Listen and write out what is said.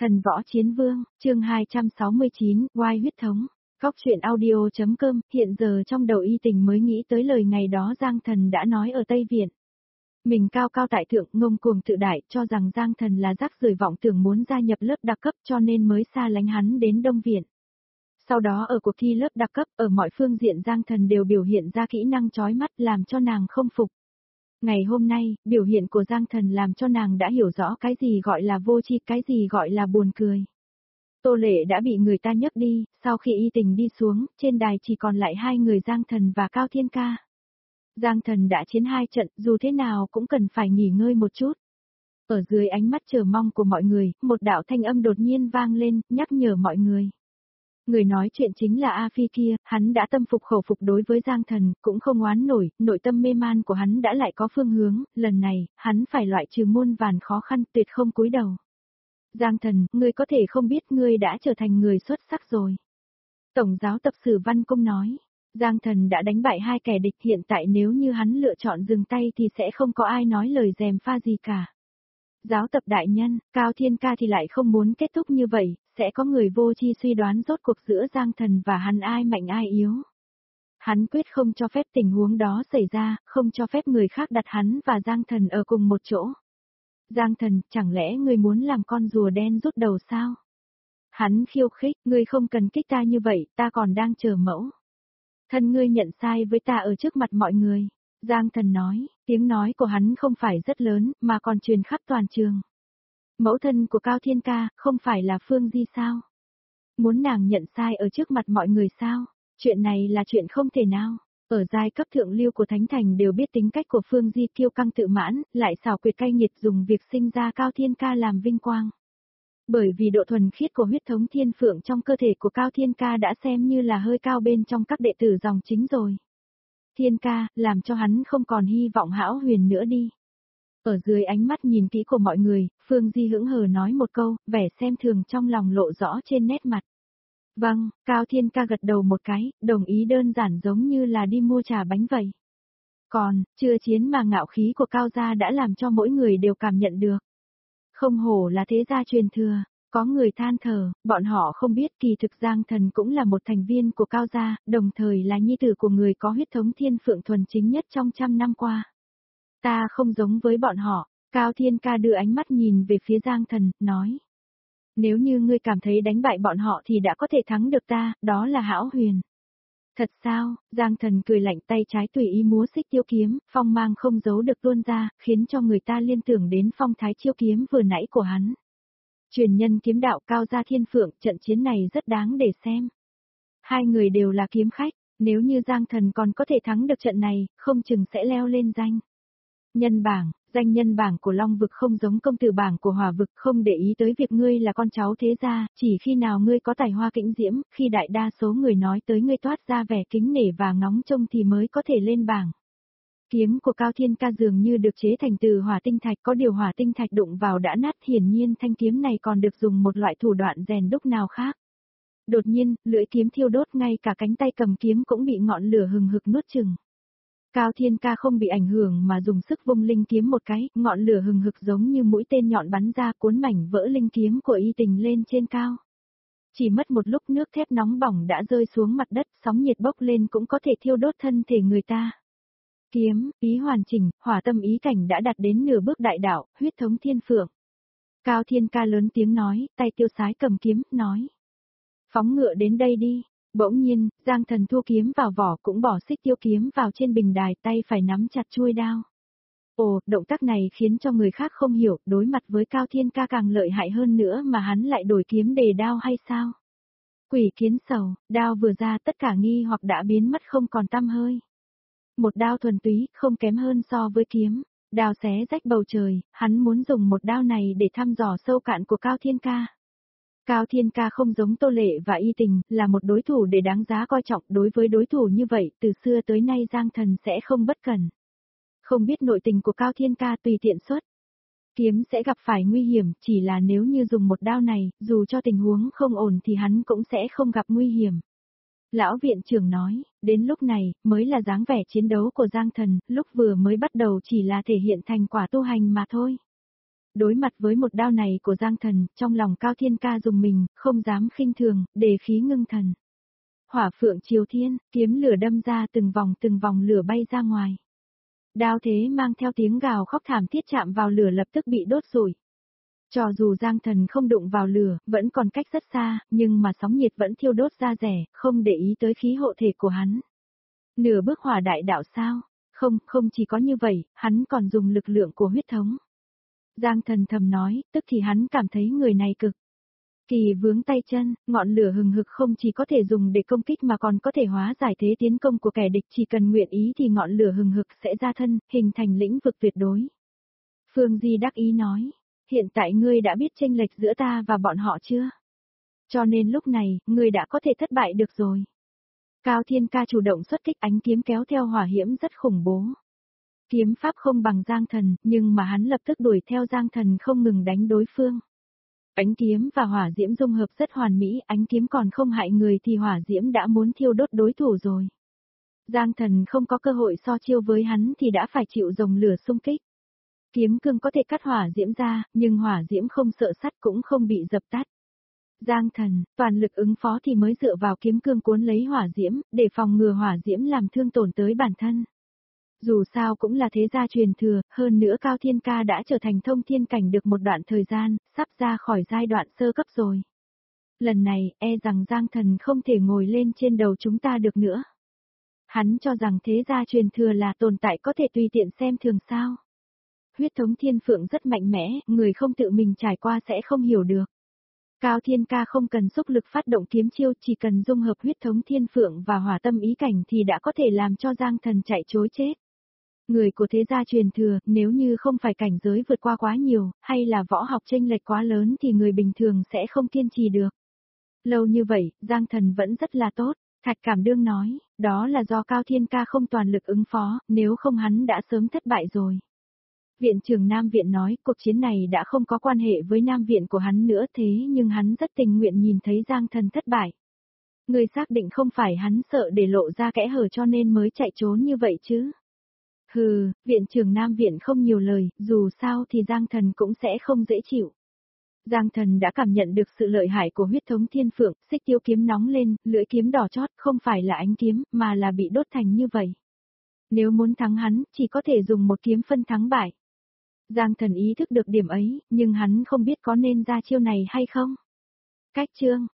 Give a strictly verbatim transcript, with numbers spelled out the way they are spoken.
Thần võ chiến vương, chương hai trăm sáu mươi chín, oai huyết thống. Góc truyện audio.com, hiện giờ trong đầu Y Tình mới nghĩ tới lời ngày đó Giang Thần đã nói ở Tây Viện. Mình cao cao tại thượng, ngông cuồng tự đại, cho rằng Giang Thần là rác rưởi vọng tưởng muốn gia nhập lớp đặc cấp cho nên mới xa lánh hắn đến Đông Viện. Sau đó ở cuộc thi lớp đặc cấp, ở mọi phương diện Giang Thần đều biểu hiện ra kỹ năng chói mắt làm cho nàng không phục. Ngày hôm nay, biểu hiện của Giang Thần làm cho nàng đã hiểu rõ cái gì gọi là vô tri, cái gì gọi là buồn cười. Tô Lệ đã bị người ta nhấc đi, sau khi Y Tình đi xuống, trên đài chỉ còn lại hai người Giang Thần và Cao Thiên Ca. Giang Thần đã chiến hai trận, dù thế nào cũng cần phải nghỉ ngơi một chút. Ở dưới ánh mắt chờ mong của mọi người, một đạo thanh âm đột nhiên vang lên, nhắc nhở mọi người. Người nói chuyện chính là A Phi kia, hắn đã tâm phục khẩu phục đối với Giang Thần, cũng không oán nổi, nội tâm mê man của hắn đã lại có phương hướng, lần này, hắn phải loại trừ muôn vàn khó khăn, tuyệt không cúi đầu. Giang Thần, ngươi có thể không biết ngươi đã trở thành người xuất sắc rồi. Tổng giáo tập sử Văn Cung nói, Giang Thần đã đánh bại hai kẻ địch, hiện tại nếu như hắn lựa chọn dừng tay thì sẽ không có ai nói lời gièm pha gì cả. Giáo tập đại nhân, Cao Thiên Ca thì lại không muốn kết thúc như vậy, sẽ có người vô tri suy đoán rốt cuộc giữa Giang Thần và hắn ai mạnh ai yếu. Hắn quyết không cho phép tình huống đó xảy ra, không cho phép người khác đặt hắn và Giang Thần ở cùng một chỗ. Giang Thần, chẳng lẽ ngươi muốn làm con rùa đen rút đầu sao? Hắn khiêu khích, ngươi không cần kích ta như vậy, ta còn đang chờ mẫu. Thân ngươi nhận sai với ta ở trước mặt mọi người. Giang Thần nói, tiếng nói của hắn không phải rất lớn, mà còn truyền khắp toàn trường. Mẫu thân của Cao Thiên Ca, không phải là Phương Di sao? Muốn nàng nhận sai ở trước mặt mọi người sao? Chuyện này là chuyện không thể nào. Ở giai cấp thượng lưu của Thánh Thành đều biết tính cách của Phương Di kiêu căng tự mãn, lại xảo quyệt cay nghiệt dùng việc sinh ra Cao Thiên Ca làm vinh quang. Bởi vì độ thuần khiết của huyết thống thiên phượng trong cơ thể của Cao Thiên Ca đã xem như là hơi cao bên trong các đệ tử dòng chính rồi. Thiên Ca, làm cho hắn không còn hy vọng hão huyền nữa đi. Ở dưới ánh mắt nhìn kỹ của mọi người, Phương Di hững hờ nói một câu, vẻ xem thường trong lòng lộ rõ trên nét mặt. Vâng, Cao Thiên Ca gật đầu một cái, đồng ý đơn giản giống như là đi mua trà bánh vậy. Còn, chưa chiến mà ngạo khí của Cao gia đã làm cho mỗi người đều cảm nhận được. Không hổ là thế gia truyền thừa, có người than thở, bọn họ không biết kỳ thực Giang Thần cũng là một thành viên của Cao gia, đồng thời là nhi tử của người có huyết thống thiên phượng thuần chính nhất trong trăm năm qua. Ta không giống với bọn họ, Cao Thiên Ca đưa ánh mắt nhìn về phía Giang Thần, nói. Nếu như ngươi cảm thấy đánh bại bọn họ thì đã có thể thắng được ta, đó là hão huyền. Thật sao, Giang Thần cười lạnh, tay trái tùy ý múa xích tiêu kiếm, phong mang không giấu được tuôn ra, khiến cho người ta liên tưởng đến phong thái chiêu kiếm vừa nãy của hắn. Truyền nhân kiếm đạo Cao gia thiên phượng, trận chiến này rất đáng để xem. Hai người đều là kiếm khách, nếu như Giang Thần còn có thể thắng được trận này, không chừng sẽ leo lên danh nhân bảng. Danh nhân bảng của Long vực không giống công tử bảng của Hỏa vực, không để ý tới việc ngươi là con cháu thế gia, chỉ khi nào ngươi có tài hoa kĩnh diễm, khi đại đa số người nói tới ngươi toát ra vẻ kính nể và ngóng trông thì mới có thể lên bảng. Kiếm của Cao Thiên Ca dường như được chế thành từ hỏa tinh thạch, có điều hỏa tinh thạch đụng vào đã nát, hiển nhiên thanh kiếm này còn được dùng một loại thủ đoạn rèn đúc nào khác. Đột nhiên, lưỡi kiếm thiêu đốt, ngay cả cánh tay cầm kiếm cũng bị ngọn lửa hừng hực nuốt chửng. Cao Thiên Ca không bị ảnh hưởng mà dùng sức vung linh kiếm một cái, ngọn lửa hừng hực giống như mũi tên nhọn bắn ra, cuốn mảnh vỡ linh kiếm của Y Tình lên trên cao. Chỉ mất một lúc, nước thép nóng bỏng đã rơi xuống mặt đất, sóng nhiệt bốc lên cũng có thể thiêu đốt thân thể người ta. Kiếm, ý hoàn chỉnh, hỏa tâm ý cảnh đã đạt đến nửa bước đại đạo, huyết thống thiên phượng. Cao Thiên Ca lớn tiếng nói, tay tiêu sái cầm kiếm, nói. Phóng ngựa đến đây đi. Bỗng nhiên, Giang Thần thu kiếm vào vỏ, cũng bỏ xích tiêu kiếm vào trên bình đài, tay phải nắm chặt chuôi đao. Ồ, động tác này khiến cho người khác không hiểu, đối mặt với Cao Thiên Ca càng lợi hại hơn nữa mà hắn lại đổi kiếm để đao hay sao? Quỷ kiến sầu, đao vừa ra tất cả nghi hoặc đã biến mất không còn tăm hơi. Một đao thuần túy, không kém hơn so với kiếm, đao xé rách bầu trời, hắn muốn dùng một đao này để thăm dò sâu cạn của Cao Thiên Ca. Cao Thiên Ca không giống Tô Lệ và Y Tình, là một đối thủ để đáng giá coi trọng. Đối với đối thủ như vậy, từ xưa tới nay Giang Thần sẽ không bất cẩn. Không biết nội tình của Cao Thiên Ca tùy tiện xuất. Kiếm sẽ gặp phải nguy hiểm, chỉ là nếu như dùng một đao này, dù cho tình huống không ổn thì hắn cũng sẽ không gặp nguy hiểm. Lão viện trưởng nói, đến lúc này, mới là dáng vẻ chiến đấu của Giang Thần, lúc vừa mới bắt đầu chỉ là thể hiện thành quả tu hành mà thôi. Đối mặt với một đao này của Giang Thần, trong lòng Cao Thiên Ca dùng mình, không dám khinh thường, đề khí ngưng thần. Hỏa phượng chiếu thiên, kiếm lửa đâm ra từng vòng từng vòng lửa bay ra ngoài. Đao thế mang theo tiếng gào khóc thảm thiết chạm vào lửa lập tức bị đốt rụi. Cho dù Giang Thần không đụng vào lửa, vẫn còn cách rất xa, nhưng mà sóng nhiệt vẫn thiêu đốt da rẻ, không để ý tới khí hộ thể của hắn. Nửa bước hỏa đại đạo sao? Không, không chỉ có như vậy, hắn còn dùng lực lượng của huyết thống. Giang Thần thầm nói, tức thì hắn cảm thấy người này cực kỳ vướng tay chân, ngọn lửa hừng hực không chỉ có thể dùng để công kích mà còn có thể hóa giải thế tiến công của kẻ địch, chỉ cần nguyện ý thì ngọn lửa hừng hực sẽ ra thân, hình thành lĩnh vực tuyệt đối. Phương Di đắc ý nói, hiện tại ngươi đã biết chênh lệch giữa ta và bọn họ chưa? Cho nên lúc này, ngươi đã có thể thất bại được rồi. Cao Thiên Ca chủ động xuất kích, ánh kiếm kéo theo hỏa hiểm rất khủng bố. Kiếm pháp không bằng Giang Thần, nhưng mà hắn lập tức đuổi theo Giang Thần không ngừng đánh đối phương. Ánh kiếm và hỏa diễm dung hợp rất hoàn mỹ, ánh kiếm còn không hại người thì hỏa diễm đã muốn thiêu đốt đối thủ rồi. Giang Thần không có cơ hội so chiêu với hắn thì đã phải chịu dòng lửa xung kích. Kiếm cương có thể cắt hỏa diễm ra, nhưng hỏa diễm không sợ sắt cũng không bị dập tắt. Giang Thần, toàn lực ứng phó thì mới dựa vào kiếm cương cuốn lấy hỏa diễm, để phòng ngừa hỏa diễm làm thương tổn tới bản thân. Dù sao cũng là thế gia truyền thừa, hơn nữa Cao Thiên Ca đã trở thành thông thiên cảnh được một đoạn thời gian, sắp ra khỏi giai đoạn sơ cấp rồi. Lần này, e rằng Giang Thần không thể ngồi lên trên đầu chúng ta được nữa. Hắn cho rằng thế gia truyền thừa là tồn tại có thể tùy tiện xem thường sao. Huyết thống thiên phượng rất mạnh mẽ, người không tự mình trải qua sẽ không hiểu được. Cao Thiên Ca không cần xúc lực phát động kiếm chiêu, chỉ cần dung hợp huyết thống thiên phượng và hỏa tâm ý cảnh thì đã có thể làm cho Giang Thần chạy trối chết. Người của thế gia truyền thừa, nếu như không phải cảnh giới vượt qua quá nhiều, hay là võ học chênh lệch quá lớn thì người bình thường sẽ không kiên trì được. Lâu như vậy, Giang Thần vẫn rất là tốt, Thạch Cảm Đương nói, đó là do Cao Thiên Ca không toàn lực ứng phó, nếu không hắn đã sớm thất bại rồi. Viện trưởng Nam Viện nói, cuộc chiến này đã không có quan hệ với Nam Viện của hắn nữa, thế nhưng hắn rất tình nguyện nhìn thấy Giang Thần thất bại. Người xác định không phải hắn sợ để lộ ra kẽ hở cho nên mới chạy trốn như vậy chứ? Hừ, viện trưởng Nam Viện không nhiều lời, dù sao thì Giang Thần cũng sẽ không dễ chịu. Giang Thần đã cảm nhận được sự lợi hại của huyết thống thiên phượng, xích tiêu kiếm nóng lên, lưỡi kiếm đỏ chót, không phải là ánh kiếm, mà là bị đốt thành như vậy. Nếu muốn thắng hắn, chỉ có thể dùng một kiếm phân thắng bại. Giang Thần ý thức được điểm ấy, nhưng hắn không biết có nên ra chiêu này hay không. Cách chương